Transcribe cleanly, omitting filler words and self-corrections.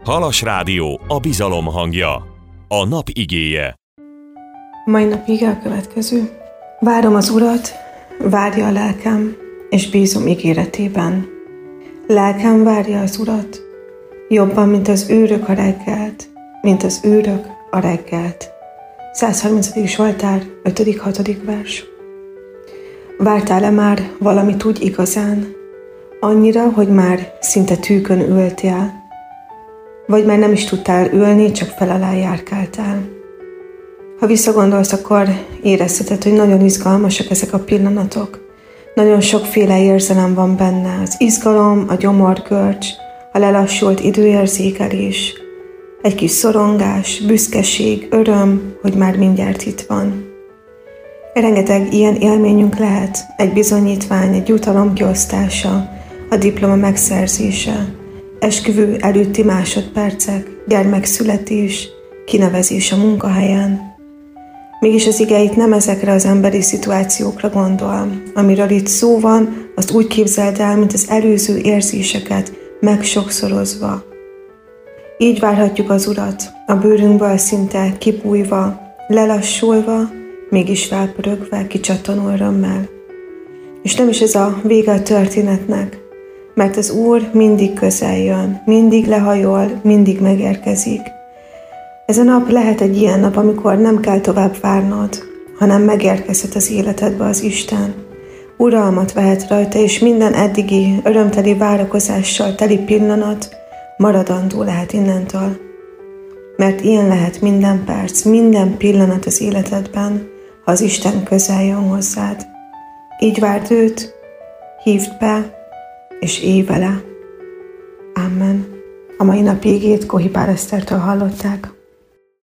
Halas Rádió, a bizalom hangja. A nap igéje. Mai nap ige a következő. Várom az Urat, várja a lelkem, és bízom ígéretében. Lelkem várja az Urat, jobban, mint az őrök a reggelt, mint az őrök a reggelt. 130. Zsoltár, 5.-6. vers. Vártál-e már valamit úgy igazán? Annyira, hogy már szinte tűkön ültél? Vagy már nem is tudtál ülni, csak fel alá járkáltál? Ha visszagondolsz, akkor érezheted, hogy nagyon izgalmasak ezek a pillanatok. Nagyon sokféle érzelem van benne. Az izgalom, a gyomorgörcs, a lelassult időérzékelés, egy kis szorongás, büszkeség, öröm, hogy már mindjárt itt van. Rengeteg ilyen élményünk lehet, egy bizonyítvány, egy jutalom kiosztása, a diploma megszerzése, esküvő előtti másodpercek, gyermekszületés, kinevezés a munkahelyen. Mégis az ige itt nem ezekre az emberi szituációkra gondol. Amiről itt szó van, azt úgy képzeld el, mint az előző érzéseket megsokszorozva. Így várhatjuk az Urat, a bőrünkből szinte kibújva, lelassulva, mégis felpörögve, kicsattanó örömmel. És nem is ez a vége a történetnek, mert az Úr mindig közel jön, mindig lehajol, mindig megérkezik. Ez a nap lehet egy ilyen nap, amikor nem kell tovább várnod, hanem megérkezhet az életedbe az Isten. Uralmat vehet rajta, és minden eddigi örömteli várakozással teli pillanat maradandó lehet innentől. Mert ilyen lehet minden perc, minden pillanat az életedben, ha az Isten közel jön hozzád. Így várd őt, hívd be, és élj vele. Amen. A mai nap igét Kohipál Esztertől hallották.